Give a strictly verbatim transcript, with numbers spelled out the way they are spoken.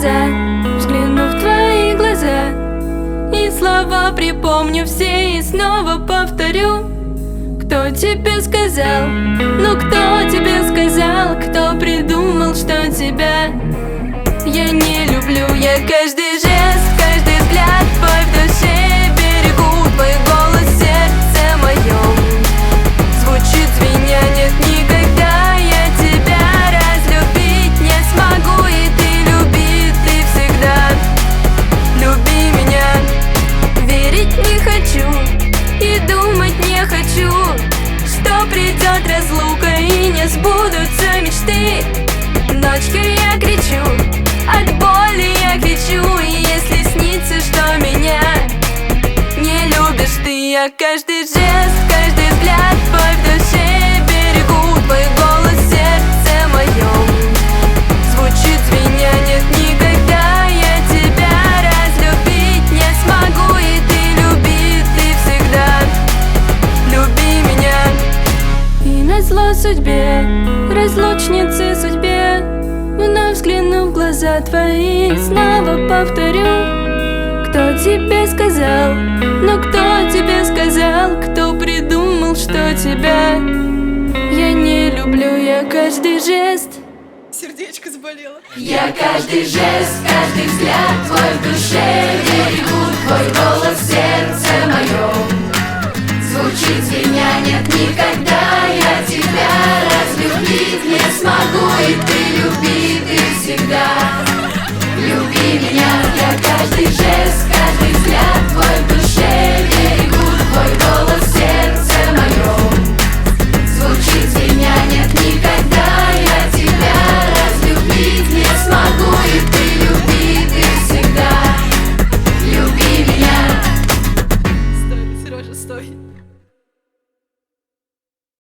глаза, взгляну в твои глаза, и слова припомню все и снова повторю. Кто тебе сказал, ну кто тебе сказал, кто придумал, что тебя я не люблю? Я каждый жест, каждый взгляд твой в душе берегу, твой голос в сердце моем звучит звеня. Нет, никогда я тебя разлюбить не смогу, и ты люби, ты всегда люби меня. Верить не хочу и думать не хочу, что придет разлука и не сбудутся мечты. Ночью я кричу, от боли я кричу, и если снится, что меня не любишь ты, я каждый жест, каждый взгляд твой в душе берегу, твой голос в сердце моем звучит звеня. Нет, никогда я тебя разлюбить не смогу, и ты люби, ты всегда люби меня. И назло судьбе, разлучнице судьбе, вновь взгляну в глаза твои и снова повторю. Кто тебе сказал, ну кто тебе сказал, кто придумал, что тебя я не люблю? Я каждый жест, сердечко заболело. я каждый жест, каждый взгляд твой в душе берегу, твой голос в сердце моем звучит звеня. Нет, никогда я тебя разлюбить не смогу, и ты люби, ты всегда люби меня. Я каждый жест, каждый взгляд твой в душе